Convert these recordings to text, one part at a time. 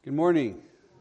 Good morning.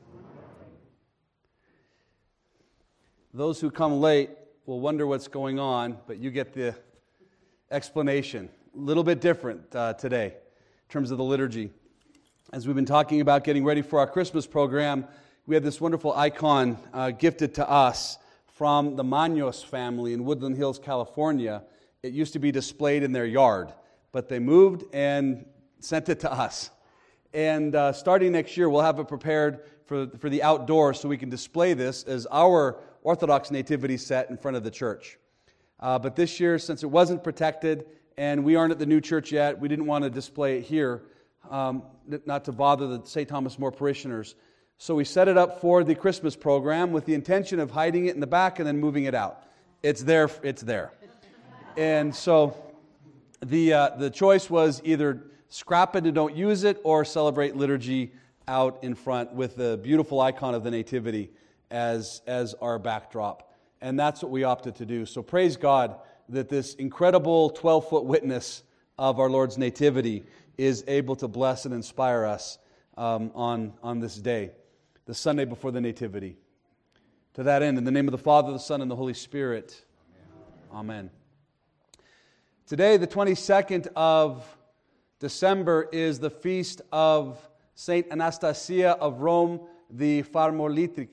Those who come late will wonder what's going on, but you get the explanation. A little bit different today in terms of the liturgy. As we've been talking about getting ready for our Christmas program, we had this wonderful icon gifted to us from the Manos family in Woodland Hills, California. It used to be displayed in their yard, but they moved and sent it to us. And starting next year, we'll have it prepared for the outdoors so we can display this as our Orthodox nativity set in front of the church. But this year, since it wasn't protected and we aren't at the new church yet, we didn't want to display it here, not to bother the St. Thomas More parishioners. So we set it up for the Christmas program with the intention of hiding it in the back and then moving it out. It's there. And so the choice was either scrap it and don't use it, or celebrate liturgy out in front with the beautiful icon of the Nativity as our backdrop. And that's what we opted to do. So praise God that this incredible 12-foot witness of our Lord's Nativity is able to bless and inspire us on this day, the Sunday before the Nativity. To that end, in the name of the Father, the Son, and the Holy Spirit, Amen. Today, the 22nd of December, is the feast of Saint Anastasia of Rome, the Pharmolitria.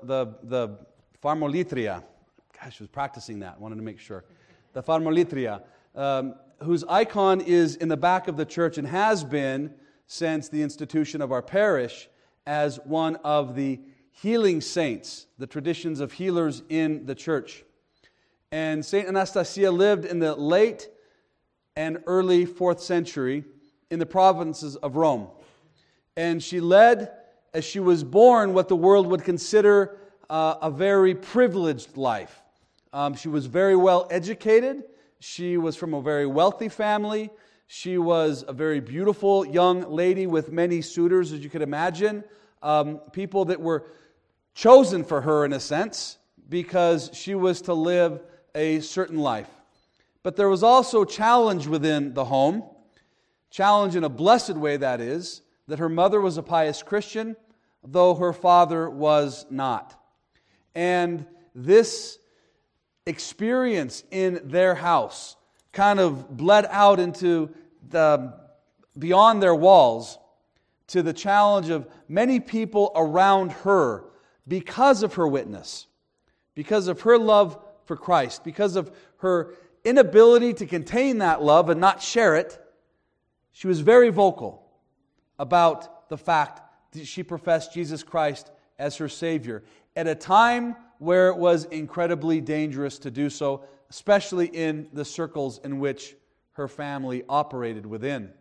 Gosh, I was practicing that. Wanted to make sure. The Pharmolitria, whose icon is in the back of the church and has been since the institution of our parish as one of the healing saints, the traditions of healers in the church. And Saint Anastasia lived in the late and early 4th century in the provinces of Rome. And she led, as she was born, what the world would consider a very privileged life. She was very well educated. She was from a very wealthy family. She was a very beautiful young lady with many suitors, as you could imagine. People that were chosen for her, in a sense, because she was to live a certain life. But there was also challenge within the home. Challenge in a blessed way, that is, that her mother was a pious Christian, though her father was not. And this experience in their house kind of bled out into beyond their walls to the challenge of many people around her because of her witness, because of her love for Christ, because of her inability to contain that love and not share it. She was very vocal about the fact that she professed Jesus Christ as her Savior at a time where it was incredibly dangerous to do so, especially in the circles in which her family operated within.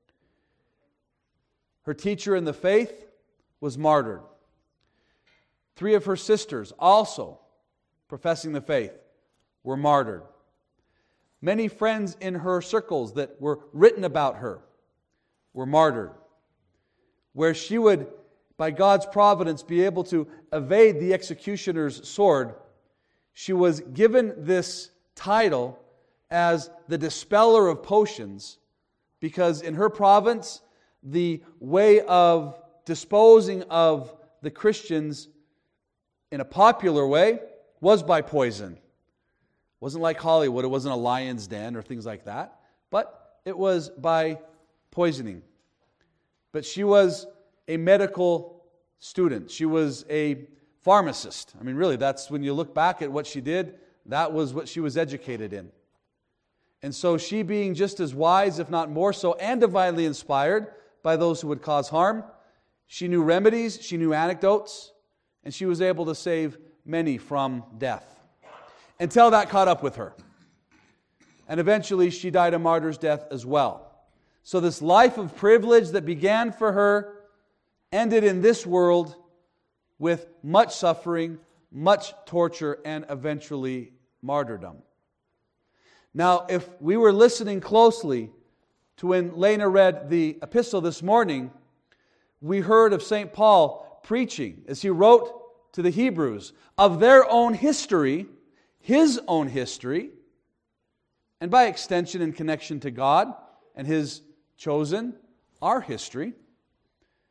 Her teacher in the faith was martyred. 3 of her sisters, also professing the faith, were martyred. Many friends in her circles that were written about her were martyred. Where she would, by God's providence, be able to evade the executioner's sword, she was given this title as the dispeller of potions, because in her province, the way of disposing of the Christians in a popular way was by poison. It wasn't like Hollywood, it wasn't a lion's den or things like that, but it was by poisoning. But she was a medical student. She was a pharmacist. I mean, really, that's when you look back at what she did, that was what she was educated in. And so she, being just as wise, if not more so, and divinely inspired by those who would cause harm, she knew remedies, she knew anecdotes, and she was able to save many from death. Until that caught up with her. And eventually she died a martyr's death as well. So this life of privilege that began for her ended in this world with much suffering, much torture, and eventually martyrdom. Now, if we were listening closely to when Lena read the epistle this morning, we heard of St. Paul preaching, as he wrote to the Hebrews, of their own history, his own history, and by extension in connection to God and His chosen, our history.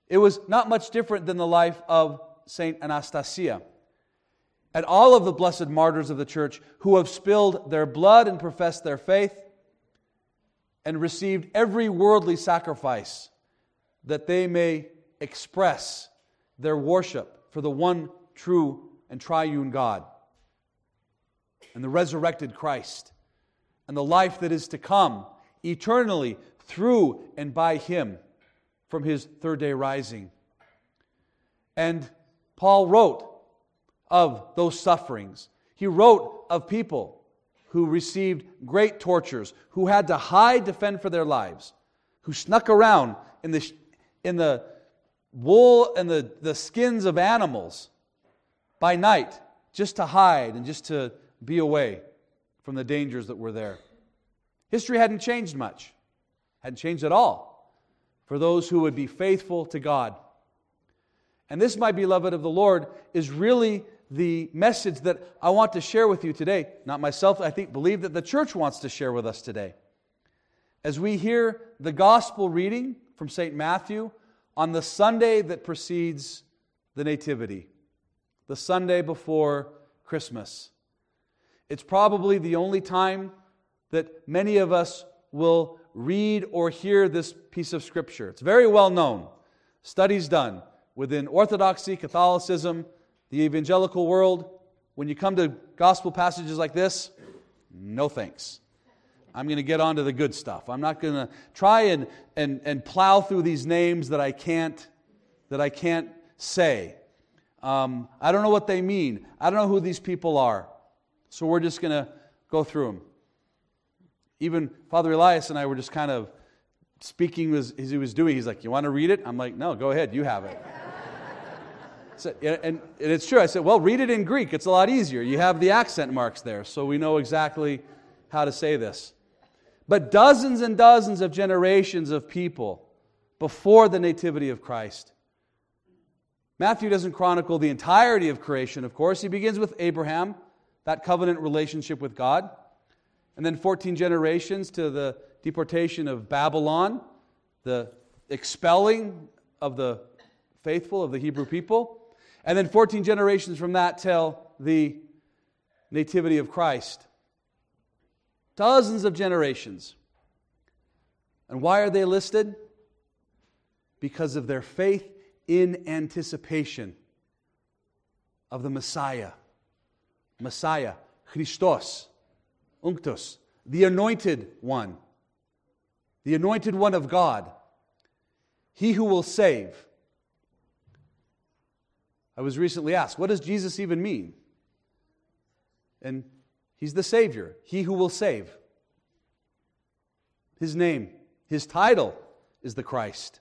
It was not much different than the life of Saint Anastasia. And all of the blessed martyrs of the Church who have spilled their blood and professed their faith and received every worldly sacrifice that they may express their worship for the one true and triune God and the resurrected Christ and the life that is to come eternally through and by Him from His third day rising. And Paul wrote of those sufferings. He wrote of people who received great tortures, who had to hide to fend for their lives, who snuck around in the wool and the skins of animals by night just to hide and just to be away from the dangers that were there. History hadn't changed much, hadn't changed at all for those who would be faithful to God. And this, my beloved of the Lord, is really the message that I want to share with you today. Not myself, I believe that the church wants to share with us today. As we hear the gospel reading from St. Matthew on the Sunday that precedes the Nativity, the Sunday before Christmas. It's probably the only time that many of us will read or hear this piece of Scripture. It's very well known. Studies done within Orthodoxy, Catholicism, the evangelical world. When you come to gospel passages like this, no thanks. I'm going to get on to the good stuff. I'm not going to try and plow through these names that I can't say. I don't know what they mean. I don't know who these people are. So we're just going to go through them. Even Father Elias and I were just kind of speaking as he was doing. He's like, "You want to read it?" I'm like, "No, go ahead. You have it." So, and it's true. I said, "Well, read it in Greek. It's a lot easier. You have the accent marks there, so we know exactly how to say this." But dozens and dozens of generations of people before the nativity of Christ. Matthew doesn't chronicle the entirety of creation, of course. He begins with Abraham, that covenant relationship with God. And then 14 generations to the deportation of Babylon, the expelling of the faithful, of the Hebrew people. And then 14 generations from that till the nativity of Christ. Dozens of generations. And why are they listed? Because of their faith in anticipation of the Messiah. Messiah, Christos, Unctus, the anointed one of God, He who will save. I was recently asked, what does Jesus even mean? And He's the Savior, He who will save. His name, His title is the Christ.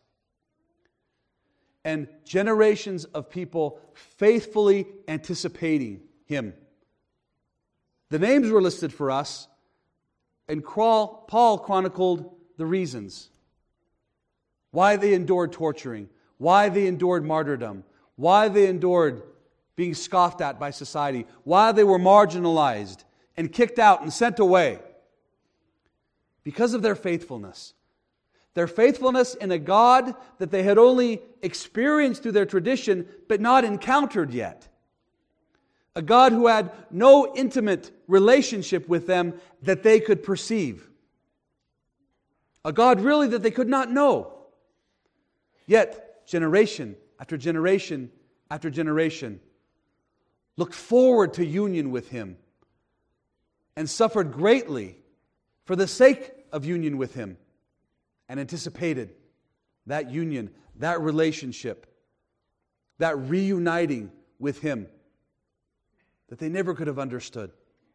And generations of people faithfully anticipating Him. The names were listed for us, and Paul chronicled the reasons. Why they endured torturing, why they endured martyrdom, why they endured being scoffed at by society, why they were marginalized and kicked out and sent away. Because of their faithfulness. Their faithfulness in a God that they had only experienced through their tradition, but not encountered yet. A God who had no intimate relationship with them that they could perceive. A God really that they could not know. Yet, generation after generation after generation looked forward to union with Him and suffered greatly for the sake of union with Him and anticipated that union, that relationship, that reuniting with Him that they never could have understood.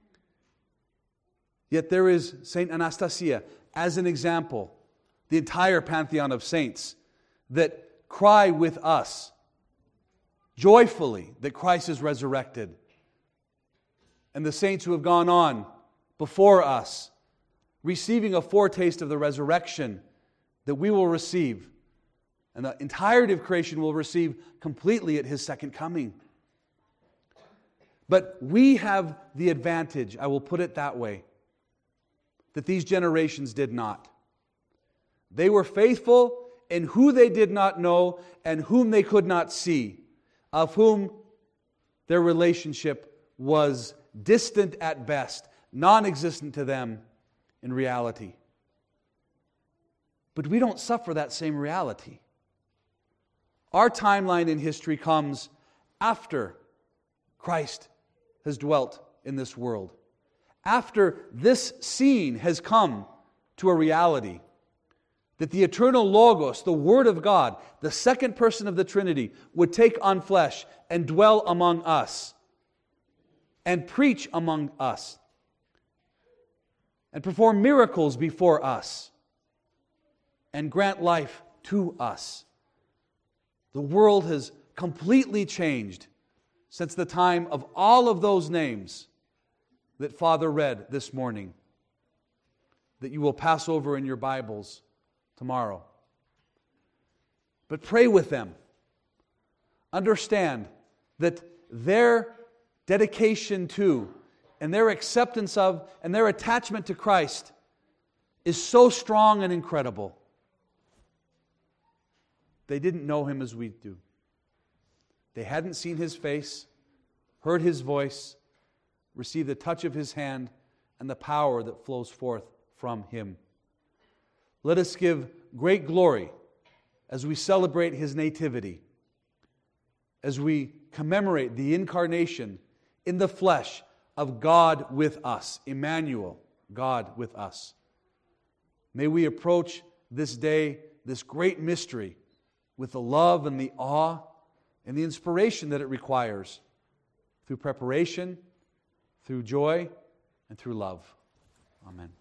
Yet there is Saint Anastasia as an example, the entire pantheon of saints that cry with us joyfully that Christ is resurrected. And the saints who have gone on before us, receiving a foretaste of the resurrection that we will receive, and the entirety of creation will receive completely at His second coming. But we have the advantage, I will put it that way, that these generations did not. They were faithful in who they did not know and whom they could not see, of whom their relationship was distant at best, non-existent to them in reality. But we don't suffer that same reality. Our timeline in history comes after Christ has dwelt in this world. After this scene has come to a reality, that the eternal Logos, the Word of God, the second person of the Trinity, would take on flesh and dwell among us and preach among us and perform miracles before us and grant life to us. The world has completely changed since the time of all of those names that Father read this morning, that you will pass over in your Bibles tomorrow. But pray with them. Understand that their dedication to, and their acceptance of, and their attachment to Christ is so strong and incredible. They didn't know Him as we do. They hadn't seen His face, heard His voice, received the touch of His hand, and the power that flows forth from Him. Let us give great glory as we celebrate His nativity, as we commemorate the incarnation in the flesh of God with us, Emmanuel, God with us. May we approach this day, this great mystery, with the love and the awe and the inspiration that it requires, through preparation, through joy, and through love. Amen.